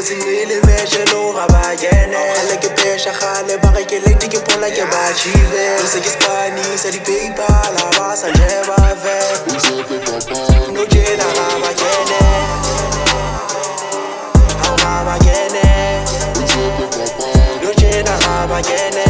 kotsi ngile meshe lo gabakene gale ke pesha gale ba ke leti ke pola ke ba chive se ke spani se di paper la ba sa jeba ve no jena gabakene gabakene no jena gabakene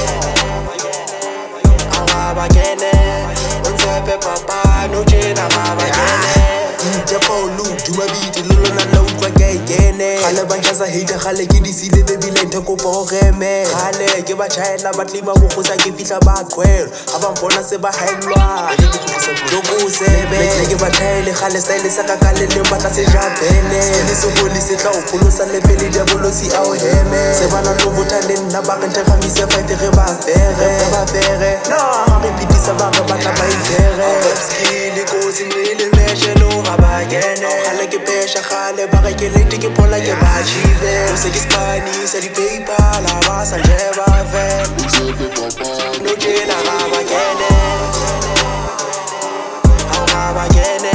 gabakene unsepe papa no jena gabakene Japolu, duma beat, lolo na low kwa kene. Gale ba ntsa hate gale ke di sile baby lente ko bogeme. Gale ke ba chaela ba tlima go gosa ke fitla ba kwelo. Aba mpona se ba haelwa. Go sebe ke ba chaele gale style sa ka kale le batla se jabele. Se se boli se tla o pholosa le pele dia bolosi a o heme. Se bana lo vota le nna ba ntse ga mise fight re ba fere. No, ha re pitisa ba ba tla ba ifere. Skill go sinile meshe lo gale ke pesha gale ba ke leti ke pola ke ba chive se ke spani se di paper la ba sa jeba ve no jena gabakene gabakene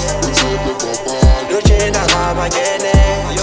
no jena gabakene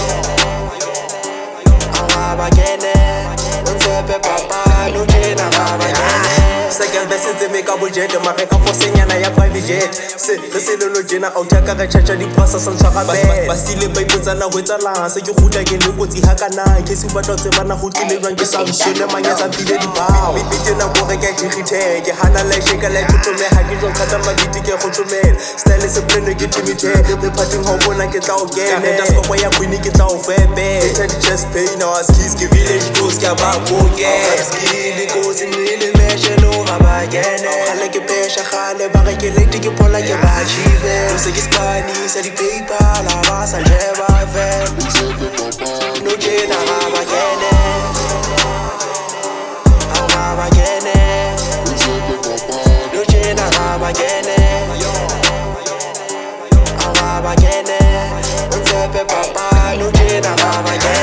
gabakene unsepe papa no jena gabakene Second best is make up jet, Mareka for Senya ya private jet. Se le lo jena out ya ka ga chacha di process sa tshwara be. Ba sile ba ipotsana go etsalang se ke gutla ke le kotsi ha kana ke se ba tlotse bana go tlile jwang ke sa mshele manyatsa pile di bao. Bite na go re ke digite ke hana la sheka la tutume ha ke jo khata magiti ke go tumela. Style se plene ke timite the parting ho bona ke tla o kene. Ka da skopo ya queen ke tla o fepe. Ke just pay now as keys ke village goes ka ba go ke. Skill go sinile meshe gabakene gale ke pesha gale ba ke leti ke pola ke ba chive se ke spani se di paper la ba sa jeba ve no jena gabakene gabakene no jena gabakene gabakene unsepe papa no jena gabakene